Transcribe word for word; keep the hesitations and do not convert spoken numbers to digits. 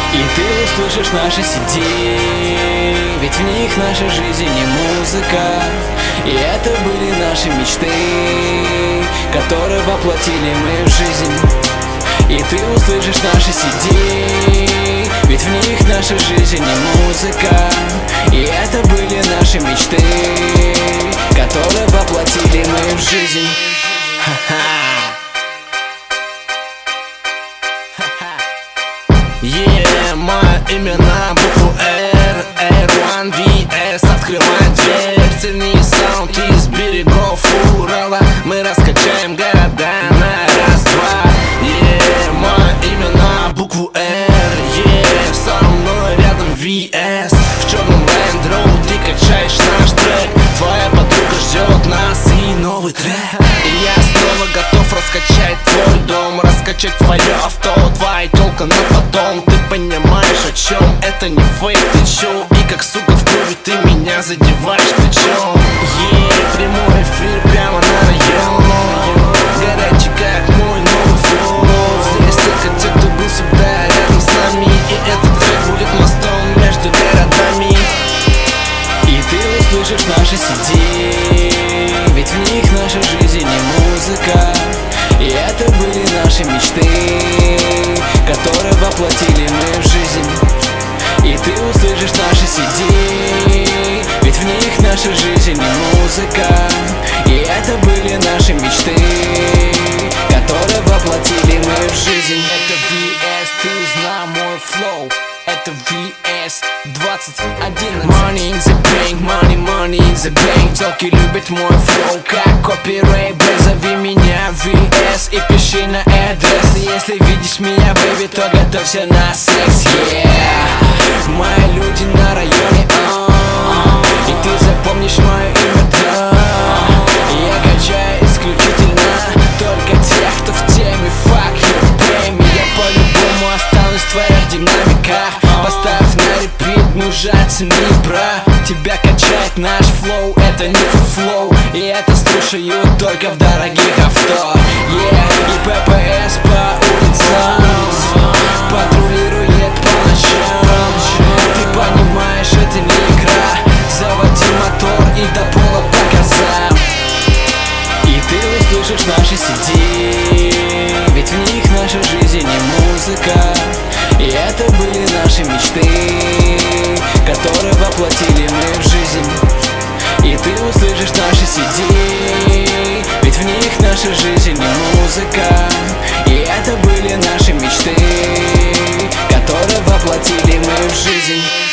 И ты услышишь наши си ди, ведь в них наша жизнь и музыка. И это были наши мечты, которые воплотили мы в жизнь. И ты услышишь наши си ди, ведь в них наша жизнь и музыка. И это были наши мечты, которые воплотили мы в жизнь. Yeah, мое имя на букву R, эр один ви эс, открывает дверь. Сильнее саунд из берегов Урала. Мы раскачаем города на раз-два. Yeah, мое имя на букву R, yeah, со мной рядом ви эс. В черном Land Road ты качаешь наш трек. Твоя подруга ждет нас и новый трек. И я снова готов раскачать твой дом, раскачать твое авто, твоя тёлка на потом. Ты понимаешь, о чем это не фейк, ты чё? И как сука в клубе ты меня задеваешь плечом. Yeah, прямой эфир прямо на район, горячий как мой новый флоу. Здесь только те, кто был всегда рядом с нами. И этот трек будет мостом между городами. И ты услышишь наши си ди, ведь в них наша жизнь и музыка. И это были наши мечты, которые воплотили мы в жизнь. И ты услышишь наши си ди, ведь в них наша жизнь и музыка. И это были наши мечты, которые воплотили мы в жизнь. Это ви эс, ты знал мой флоу. Это ви эс двадцать одиннадцать. Money in the bank, money, money in the bank. Телки любят мой флоу, как копирейт. Зови меня ви эс и пиши на адрес. Если видишь меня, бэйби, то готовься на секс, yeah. Мои люди на районе, uh, и ты запомнишь мое имя, да. Я качаю исключительно только тех, кто в теме. Fuck you, pay me. Я по-любому останусь в твоих динамиках. Поставь на репит, мужа, цени, бра. Тебя качает наш флоу, это не флоу. И это слушают только в дорогих авто, yeah. И пэ пэ эс по улицам патрулирует по ночам. Ты понимаешь, это не игра. Заводи мотор и до пола по газам. И ты услышишь наши си ди, ведь в них наша жизнь и музыка. И это были наши мечты, которые воплотили мы в жизнь. И ты услышишь наши си ди, ведь в них наша жизнь и музыка. И это были наши мечты, которые воплотили мы в жизнь.